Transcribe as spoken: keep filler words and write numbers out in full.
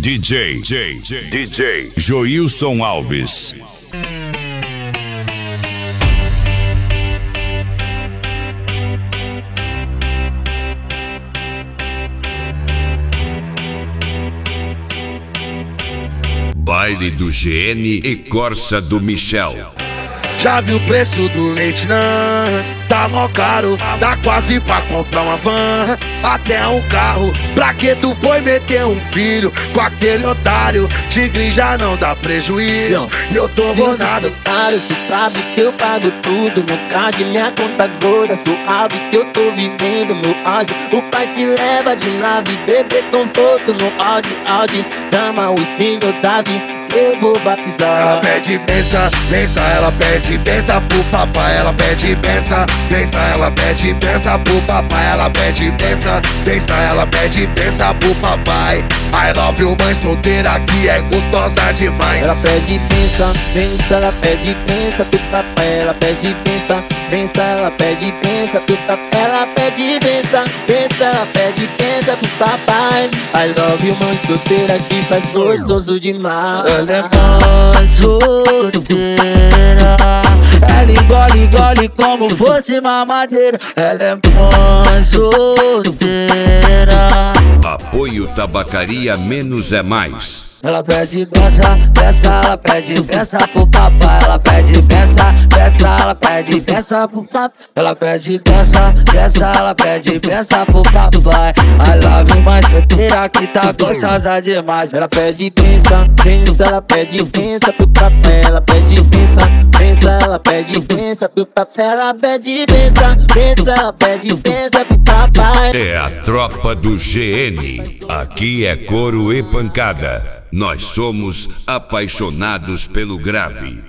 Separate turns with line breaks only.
D J, D J Joilson Alves. Baile do G N e Corsa do Michel.
Já viu o preço do leite, não? Tá mó caro, dá quase pra comprar uma van, até um carro. Pra que tu foi meter um filho com aquele otário? Tigre já não dá prejuízo, eu tô bonado.
Cê sabe que eu pago tudo, no card, minha conta gorda. Suave que eu tô vivendo, meu áudio. O pai te leva de nave, bebê conforto no Audi, Audi. Chama o skin do Davi, eu vou batizar.
Ela pede benção, benção, ela pede benção pro papai. Ela pede benção, benção, ela pede benção pro papai. Ela pede benção, benção, ela pede benção pro papai. I love you, mãe solteira que é gostosa demais.
Ela pede benção, benção, ela pede benção pro papai. Ela pede benção, benção, ela pede benção pro papai. Ela pede benção, benção, ela pede benção pro papai. I love you, mãe solteira que faz gostoso demais.
Ela é mãe solteira, ela engole, engole como fosse mamadeira. Ela é mãe solteira.
Apoio Tabacaria Menos é Mais.
Ela pede peça, peça, ela pede peça pro papai. Ela pede peça, peça, ela pede peça pro papai. Ela pede peça, peça, ela pede peça pro papai. I love you, mais solteira que tá gostosa demais.
Ela pede benção, benção, ela pede benção pro papai. Ela pede benção, benção, ela pede benção pro papai. Ela pede benção, benção, ela pede benção pro papai.
É a tropa do G N. Aqui é couro e pancada. Nós somos apaixonados pelo grave.